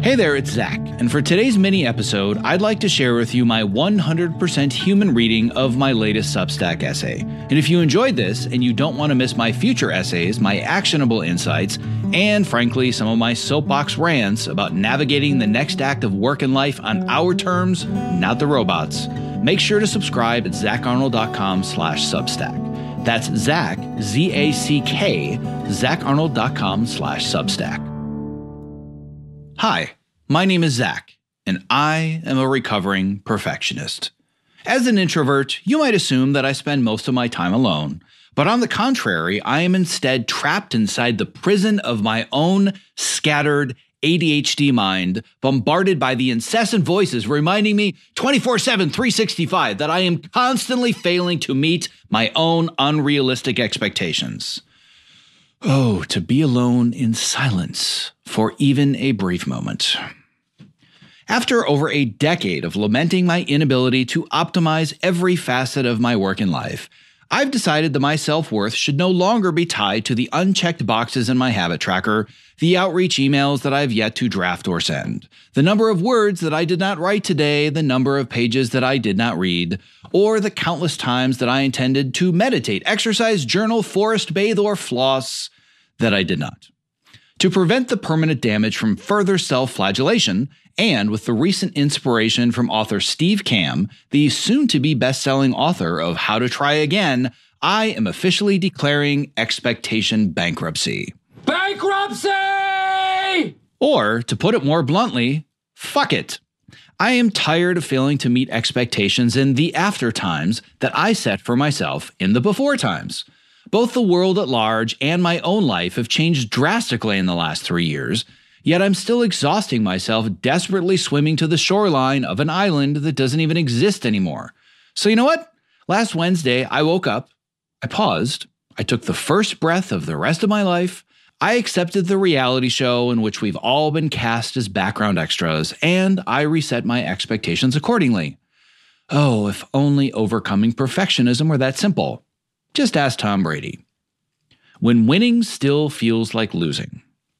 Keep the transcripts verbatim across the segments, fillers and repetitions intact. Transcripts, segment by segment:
Hey there, it's Zach, and for today's mini episode, I'd like to share with you my one hundred percent human reading of my latest Substack essay. And if you enjoyed this and you don't want to miss my future essays, my actionable insights, and frankly, some of my soapbox rants about navigating the next act of work and life on our terms, not the robots, make sure to subscribe at zacharnold.com slash Substack. That's Zach, Z A C K, zacharnold.com slash Substack. Hi, my name is Zach, and I am a recovering perfectionist. As an introvert, you might assume that I spend most of my time alone, but on the contrary, I am instead trapped inside the prison of my own scattered A D H D mind, bombarded by the incessant voices reminding me twenty-four seven, three sixty-five that I am constantly failing to meet my own unrealistic expectations. Oh, to be alone in silence for even a brief moment. After over a decade of lamenting my inability to optimize every facet of my work and life, I've decided that my self-worth should no longer be tied to the unchecked boxes in my habit tracker, the outreach emails that I've yet to draft or send, the number of words that I did not write today, the number of pages that I did not read, or the countless times that I intended to meditate, exercise, journal, forest bathe, or floss that I did not. To prevent the permanent damage from further self-flagellation, and with the recent inspiration from author Steve Kamb, the soon-to-be best-selling author of How to Try Again, I am officially declaring expectation bankruptcy. Bankruptcy! Or, to put it more bluntly, fuck it. I am tired of failing to meet expectations in the after times that I set for myself in the before times. Both the world at large and my own life have changed drastically in the last three years, yet I'm still exhausting myself desperately swimming to the shoreline of an island that doesn't even exist anymore. So you know what? Last Wednesday, I woke up, I paused, I took the first breath of the rest of my life, I accepted the reality show in which we've all been cast as background extras, and I reset my expectations accordingly. Oh, if only overcoming perfectionism were that simple. Just ask Tom Brady. When winning still feels like losing.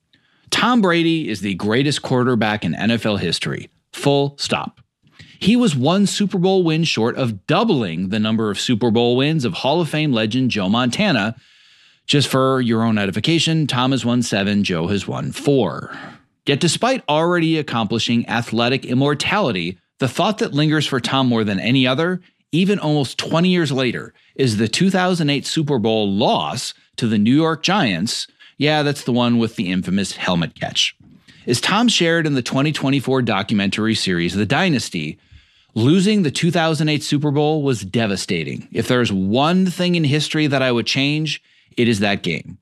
Tom Brady is the greatest quarterback in N F L history. Full stop. He was one Super Bowl win short of doubling the number of Super Bowl wins of Hall of Fame legend Joe Montana. Just for your own edification, Tom has won seven, Joe has won four. Yet despite already accomplishing athletic immortality, the thought that lingers for Tom more than any other, even almost twenty years later, is the two thousand eight Super Bowl loss to the New York Giants. Yeah, that's the one with the infamous helmet catch. As Tom shared in the twenty twenty-four documentary series The Dynasty, losing the two thousand eight Super Bowl was devastating. If there's one thing in history that I would change, it is that game.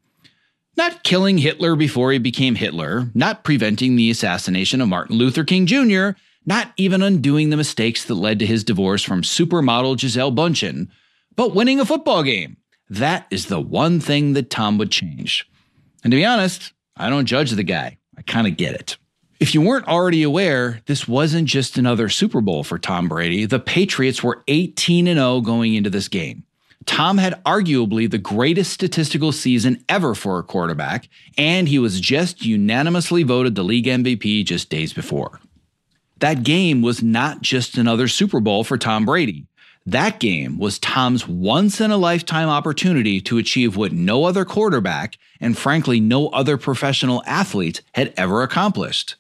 Not killing Hitler before he became Hitler, not preventing the assassination of Martin Luther King Junior, not even undoing the mistakes that led to his divorce from supermodel Gisele Bündchen, but winning a football game. That is the one thing that Tom would change. And to be honest, I don't judge the guy. I kind of get it. If you weren't already aware, this wasn't just another Super Bowl for Tom Brady. The Patriots were eighteen and oh going into this game. Tom had arguably the greatest statistical season ever for a quarterback, and he was just unanimously voted the league M V P just days before. That game was not just another Super Bowl for Tom Brady. That game was Tom's once-in-a-lifetime opportunity to achieve what no other quarterback, and frankly no other professional athlete, had ever accomplished.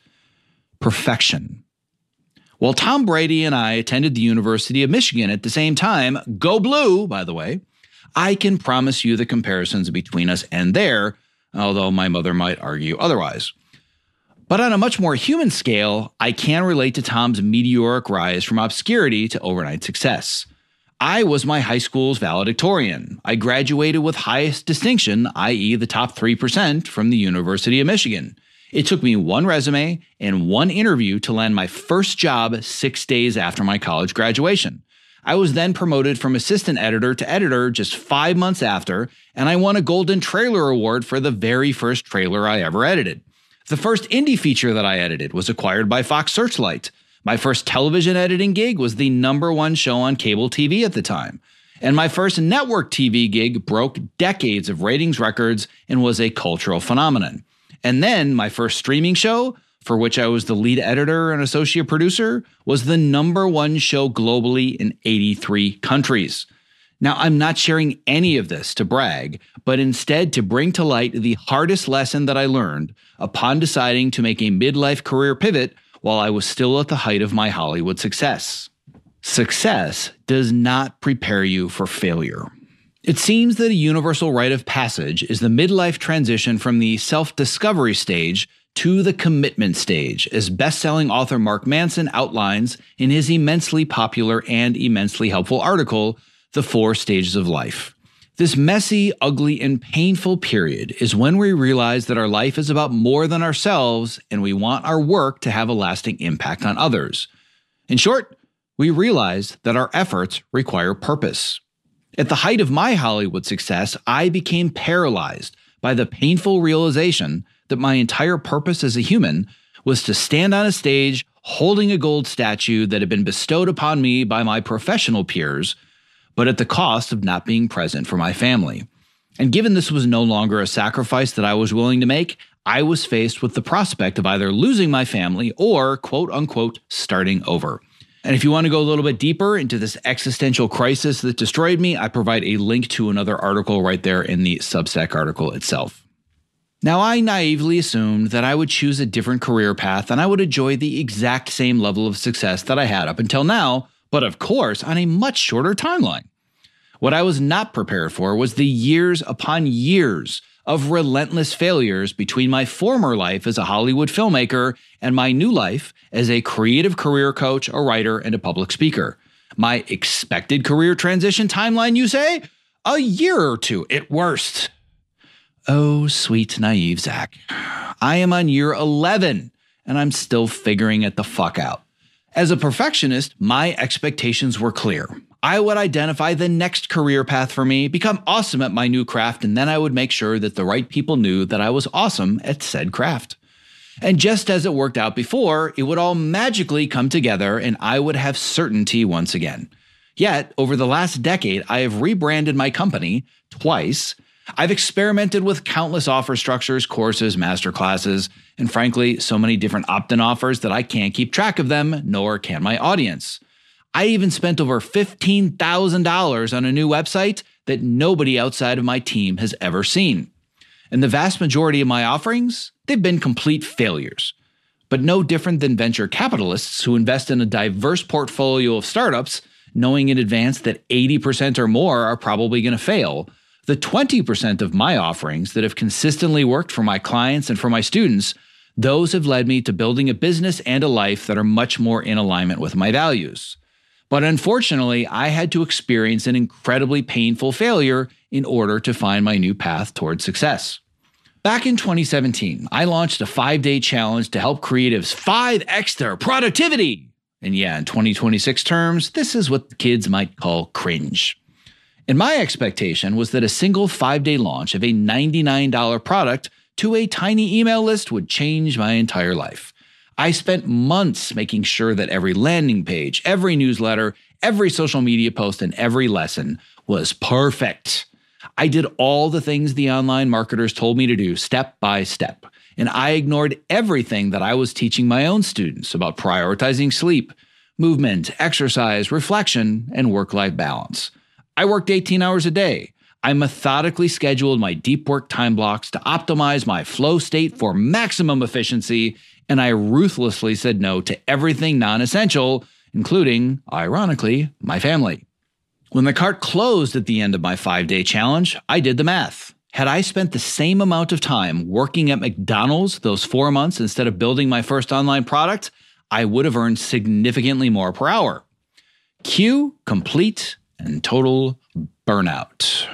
Perfection. While Tom Brady and I attended the University of Michigan at the same time, go blue, by the way, I can promise you the comparisons between us end there, although my mother might argue otherwise. But on a much more human scale, I can relate to Tom's meteoric rise from obscurity to overnight success. I was my high school's valedictorian. I graduated with highest distinction, that is the top three percent, from the University of Michigan. It took me one resume and one interview to land my first job six days after my college graduation. I was then promoted from assistant editor to editor just five months after, and I won a Golden Trailer Award for the very first trailer I ever edited. The first indie feature that I edited was acquired by Fox Searchlight. My first television editing gig was the number one show on cable T V at the time. And my first network T V gig broke decades of ratings records and was a cultural phenomenon. And then my first streaming show, for which I was the lead editor and associate producer, was the number one show globally in eighty-three countries. Now, I'm not sharing any of this to brag, but instead to bring to light the hardest lesson that I learned upon deciding to make a midlife career pivot while I was still at the height of my Hollywood success. Success does not prepare you for failure. It seems that a universal rite of passage is the midlife transition from the self-discovery stage to the commitment stage, as best-selling author Mark Manson outlines in his immensely popular and immensely helpful article, The Four Stages of Life. This messy, ugly, and painful period is when we realize that our life is about more than ourselves and we want our work to have a lasting impact on others. In short, we realize that our efforts require purpose. At the height of my Hollywood success, I became paralyzed by the painful realization that my entire purpose as a human was to stand on a stage holding a gold statue that had been bestowed upon me by my professional peers, but at the cost of not being present for my family. And given this was no longer a sacrifice that I was willing to make, I was faced with the prospect of either losing my family or, quote unquote, starting over. And if you want to go a little bit deeper into this existential crisis that destroyed me, I provide a link to another article right there in the Substack article itself. Now, I naively assumed that I would choose a different career path and I would enjoy the exact same level of success that I had up until now, but of course, on a much shorter timeline. What I was not prepared for was the years upon years of relentless failures between my former life as a Hollywood filmmaker and my new life as a creative career coach, a writer, and a public speaker. My expected career transition timeline, you say? A year or two at worst. Oh, sweet, naive Zach. I am on year eleven, and I'm still figuring it the fuck out. As a perfectionist, my expectations were clear. I would identify the next career path for me, become awesome at my new craft, and then I would make sure that the right people knew that I was awesome at said craft. And just as it worked out before, it would all magically come together and I would have certainty once again. Yet, over the last decade, I have rebranded my company twice. I've experimented with countless offer structures, courses, masterclasses, and frankly, so many different opt-in offers that I can't keep track of them, nor can my audience. I even spent over fifteen thousand dollars on a new website that nobody outside of my team has ever seen. And the vast majority of my offerings, they've been complete failures. But no different than venture capitalists who invest in a diverse portfolio of startups, knowing in advance that eighty percent or more are probably going to fail. The twenty percent of my offerings that have consistently worked for my clients and for my students, those have led me to building a business and a life that are much more in alignment with my values. But unfortunately, I had to experience an incredibly painful failure in order to find my new path towards success. Back in twenty seventeen, I launched a five-day challenge to help creatives five x their productivity. And yeah, in twenty twenty-six terms, this is what the kids might call cringe. And my expectation was that a single five-day launch of a ninety-nine dollars product to a tiny email list would change my entire life. I spent months making sure that every landing page, every newsletter, every social media post, and every lesson was perfect. I did all the things the online marketers told me to do step by step, and I ignored everything that I was teaching my own students about prioritizing sleep, movement, exercise, reflection, and work-life balance. I worked eighteen hours a day. I methodically scheduled my deep work time blocks to optimize my flow state for maximum efficiency, and I ruthlessly said no to everything non-essential, including, ironically, my family. When the cart closed at the end of my five-day challenge, I did the math. Had I spent the same amount of time working at McDonald's those four months instead of building my first online product, I would have earned significantly more per hour. Cue complete and total burnout.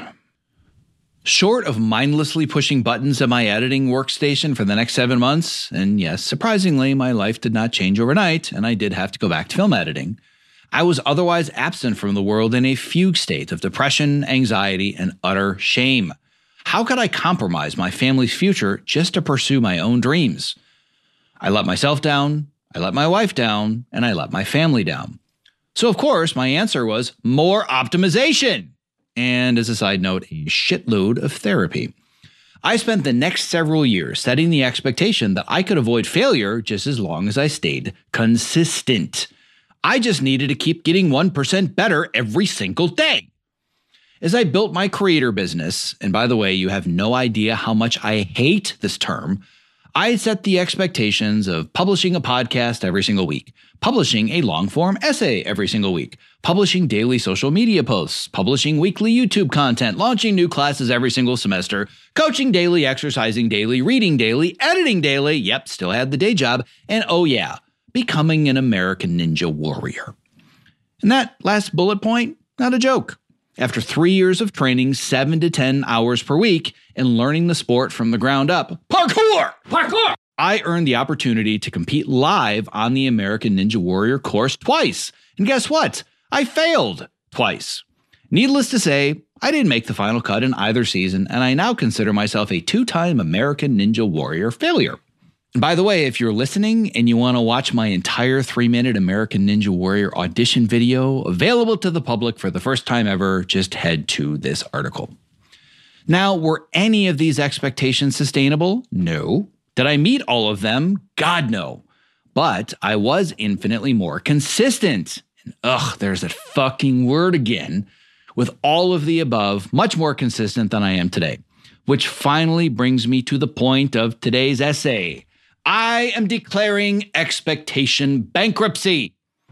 Short of mindlessly pushing buttons at my editing workstation for the next seven months, and yes, surprisingly, my life did not change overnight, and I did have to go back to film editing, I was otherwise absent from the world in a fugue state of depression, anxiety, and utter shame. How could I compromise my family's future just to pursue my own dreams? I let myself down, I let my wife down, and I let my family down. So, of course, my answer was more optimization. And as a side note, a shitload of therapy. I spent the next several years setting the expectation that I could avoid failure just as long as I stayed consistent. I just needed to keep getting one percent better every single day. As I built my creator business, and by the way, you have no idea how much I hate this term, I set the expectations of publishing a podcast every single week, publishing a long-form essay every single week, publishing daily social media posts, publishing weekly YouTube content, launching new classes every single semester, coaching daily, exercising daily, reading daily, editing daily, yep, still had the day job, and oh yeah, becoming an American Ninja Warrior. And that last bullet point, not a joke. After three years of training seven to ten hours per week and learning the sport from the ground up, parkour! Parkour! I earned the opportunity to compete live on the American Ninja Warrior course twice. And guess what? I failed twice. Needless to say, I didn't make the final cut in either season, and I now consider myself a two-time American Ninja Warrior failure. And by the way, if you're listening and you want to watch my entire three-minute American Ninja Warrior audition video available to the public for the first time ever, just head to this article. Now, were any of these expectations sustainable? No. Did I meet all of them? God, no. But I was infinitely more consistent. And ugh, there's that fucking word again. With all of the above, much more consistent than I am today. Which finally brings me to the point of today's essay. I am declaring expectation bankruptcy.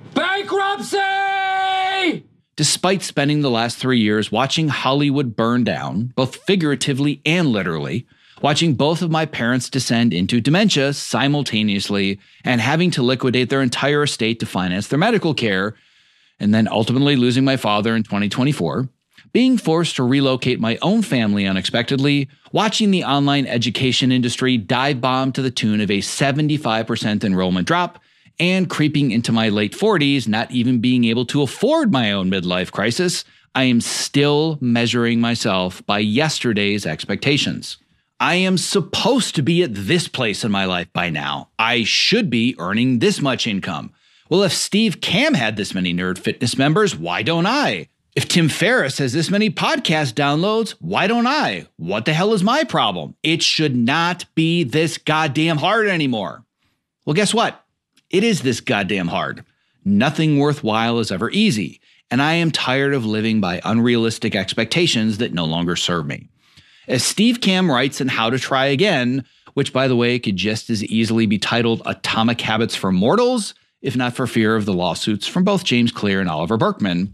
Bankruptcy! Despite spending the last three years watching Hollywood burn down, both figuratively and literally, watching both of my parents descend into dementia simultaneously, and having to liquidate their entire estate to finance their medical care, and then ultimately losing my father in twenty twenty-four, being forced to relocate my own family unexpectedly, watching the online education industry dive bomb to the tune of a seventy-five percent enrollment drop, and creeping into my late forties, not even being able to afford my own midlife crisis, I am still measuring myself by yesterday's expectations. I am supposed to be at this place in my life by now. I should be earning this much income. Well, if Steve Kamb had this many Nerd Fitness members, why don't I? If Tim Ferriss has this many podcast downloads, why don't I? What the hell is my problem? It should not be this goddamn hard anymore. Well, guess what? It is this goddamn hard. Nothing worthwhile is ever easy, and I am tired of living by unrealistic expectations that no longer serve me. As Steve Kamb writes in How to Try Again, which by the way could just as easily be titled Atomic Habits for Mortals, if not for fear of the lawsuits from both James Clear and Oliver Burkeman,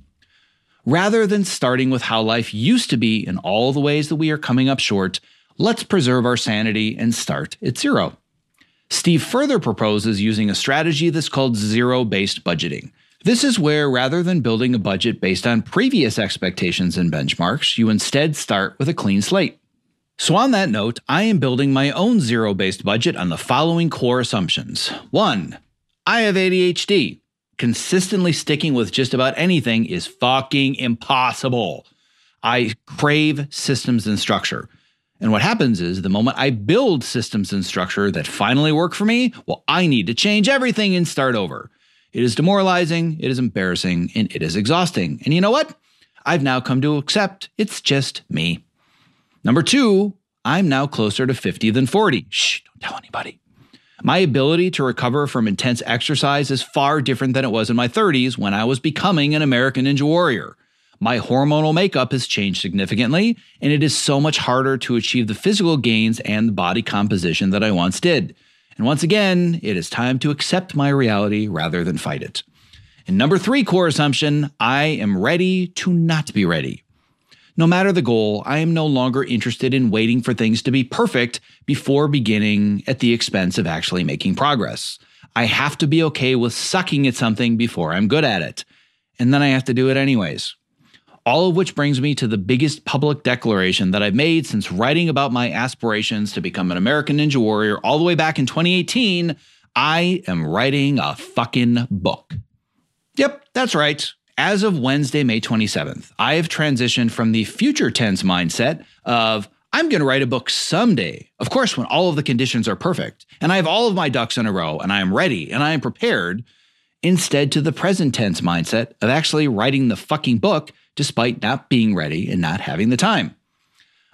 rather than starting with how life used to be in all the ways that we are coming up short, let's preserve our sanity and start at zero. Steve further proposes using a strategy that's called zero-based budgeting. This is where, rather than building a budget based on previous expectations and benchmarks, you instead start with a clean slate. So on that note, I am building my own zero-based budget on the following core assumptions. One, I have A D H D. Consistently sticking with just about anything is fucking impossible. I crave systems and structure. And what happens is the moment I build systems and structure that finally work for me, well, I need to change everything and start over. It is demoralizing, it is embarrassing, and it is exhausting. And you know what? I've now come to accept it's just me. Number two, I'm now closer to fifty than forty. Shh, don't tell anybody. My ability to recover from intense exercise is far different than it was in my thirties when I was becoming an American Ninja Warrior. My hormonal makeup has changed significantly, and it is so much harder to achieve the physical gains and the body composition that I once did. And once again, it is time to accept my reality rather than fight it. And number three core assumption, I am ready to not be ready. No matter the goal, I am no longer interested in waiting for things to be perfect before beginning at the expense of actually making progress. I have to be okay with sucking at something before I'm good at it. And then I have to do it anyways. All of which brings me to the biggest public declaration that I've made since writing about my aspirations to become an American Ninja Warrior all the way back in twenty eighteen. I am writing a fucking book. Yep, that's right. As of Wednesday, May twenty-seventh, I have transitioned from the future tense mindset of I'm going to write a book someday, of course, when all of the conditions are perfect, and I have all of my ducks in a row, and I am ready, and I am prepared, instead to the present tense mindset of actually writing the fucking book despite not being ready and not having the time.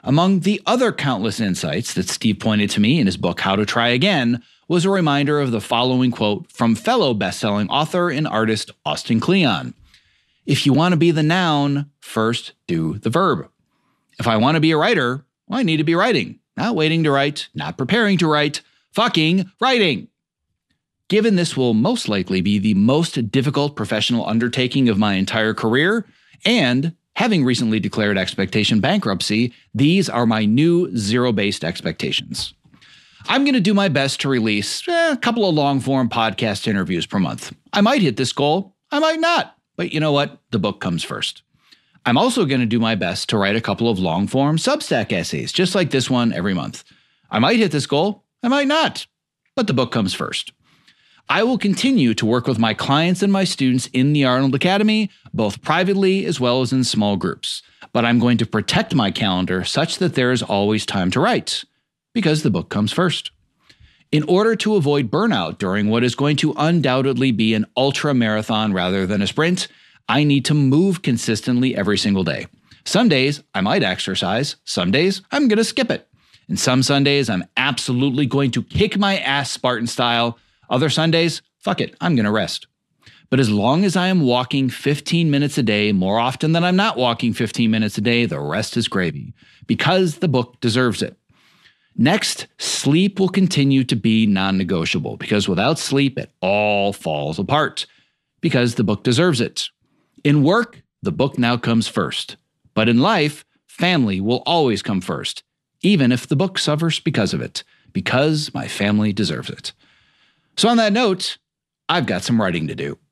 Among the other countless insights that Steve pointed to me in his book, How to Try Again, was a reminder of the following quote from fellow best-selling author and artist Austin Kleon. If you want to be the noun, first do the verb. If I want to be a writer, well, I need to be writing. Not waiting to write, not preparing to write, fucking writing. Given this will most likely be the most difficult professional undertaking of my entire career, and having recently declared expectation bankruptcy, these are my new zero-based expectations. I'm going to do my best to release eh, a couple of long-form podcast interviews per month. I might hit this goal, I might not, but you know what? The book comes first. I'm also going to do my best to write a couple of long-form Substack essays, just like this one every month. I might hit this goal, I might not, but the book comes first. I will continue to work with my clients and my students in the Arnold Academy, both privately as well as in small groups. But I'm going to protect my calendar such that there is always time to write, because the book comes first. In order to avoid burnout during what is going to undoubtedly be an ultra marathon rather than a sprint, I need to move consistently every single day. Some days I might exercise, some days I'm going to skip it. And some Sundays I'm absolutely going to kick my ass Spartan style. Other Sundays, fuck it, I'm going to rest. But as long as I am walking fifteen minutes a day more often than I'm not walking fifteen minutes a day, the rest is gravy, because the book deserves it. Next, sleep will continue to be non-negotiable, because without sleep, it all falls apart, because the book deserves it. In work, the book now comes first. But in life, family will always come first, even if the book suffers because of it, because my family deserves it. So on that note, I've got some writing to do.